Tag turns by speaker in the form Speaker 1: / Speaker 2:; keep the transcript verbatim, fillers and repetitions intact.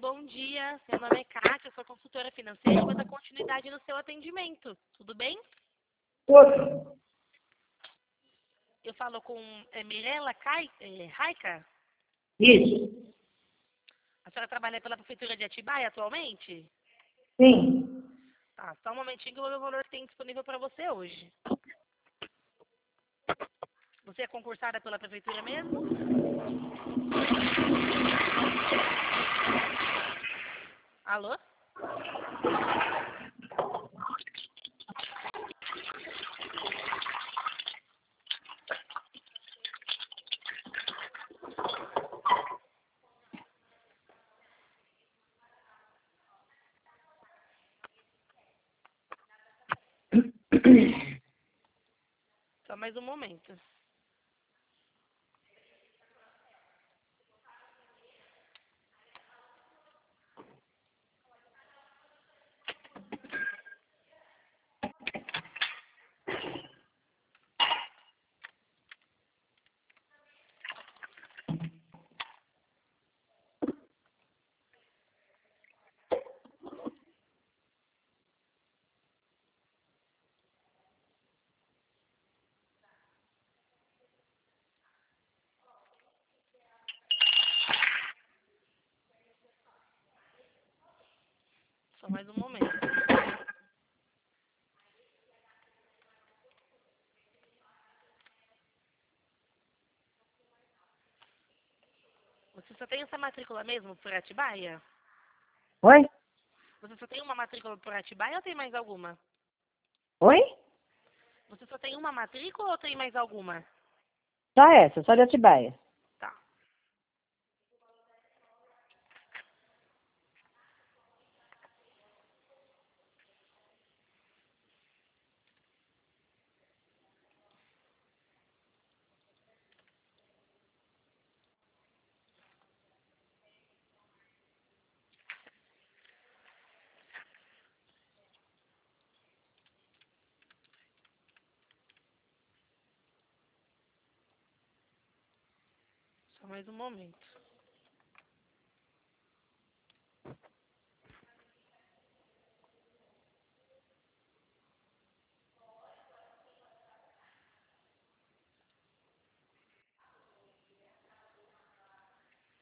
Speaker 1: bom dia. Meu nome é Kátia, eu sou consultora financeira e vou dar continuidade no seu atendimento. Tudo bem?
Speaker 2: Tudo.
Speaker 1: Eu falo com é, Mirela Cai, é, Raica.
Speaker 2: Isso.
Speaker 1: A senhora trabalha pela Prefeitura de Atibaia atualmente?
Speaker 2: Sim.
Speaker 1: Tá, só um momentinho que eu vou ver o valor que tem disponível para você hoje. Você é concursada pela Prefeitura mesmo? Alô? Só mais um momento. Só mais um momento. Você só tem essa matrícula mesmo por Atibaia?
Speaker 2: Oi?
Speaker 1: Você só tem uma matrícula por Atibaia ou tem mais alguma?
Speaker 2: Oi?
Speaker 1: Você só tem uma matrícula ou tem mais alguma?
Speaker 2: Só essa, só de Atibaia.
Speaker 1: Tá. Só mais um momento.